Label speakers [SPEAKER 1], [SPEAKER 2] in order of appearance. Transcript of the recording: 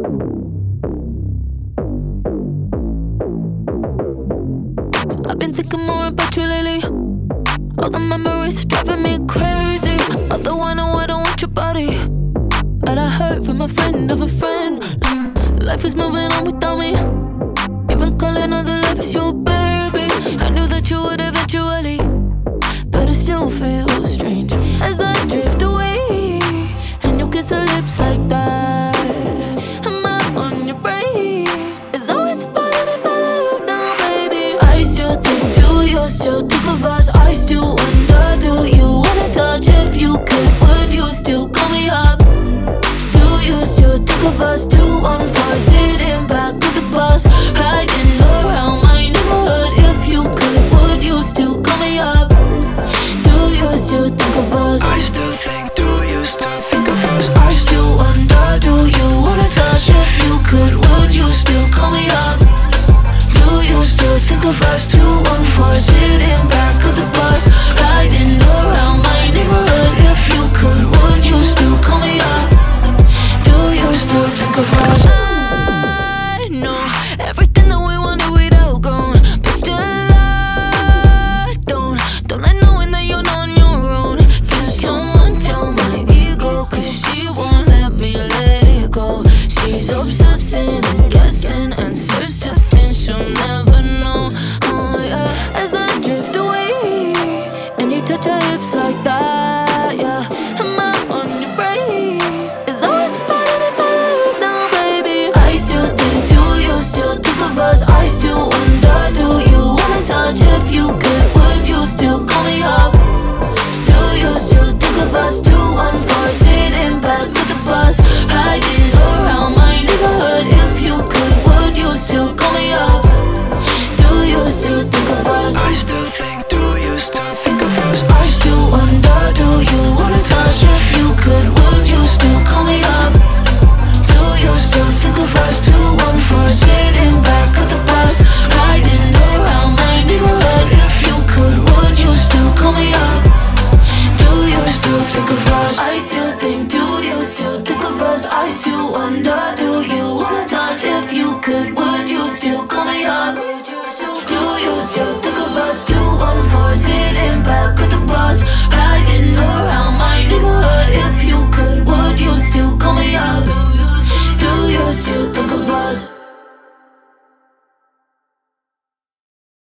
[SPEAKER 1] I've been thinking more about you lately. All the memories are driving me crazy. Although I know I don't want your body, but I heard from a friend of a friend, life is moving on without me. Even calling all the life is your baby. I knew that you would eventually, but it still feels strange as I drift away and you kiss her lips like that. Am I on your brain? It's always about me, but I don't know, baby. I still think, do you still think of us? I still wonder, do you wanna touch? If you could, would you still call me up? Do you still think of us? 214 sitting back with the bus, riding around my neighborhood. If you could, would you still call me up? Do you still think of us?
[SPEAKER 2] I still think, do you still think of us?
[SPEAKER 1] I still wonder, do you wanna touch? If you could, would you still call me up? Do you still think of us? 214 sitting back with the bus, riding around my neighborhood. If you could, would you still call me up? Do you still think of us?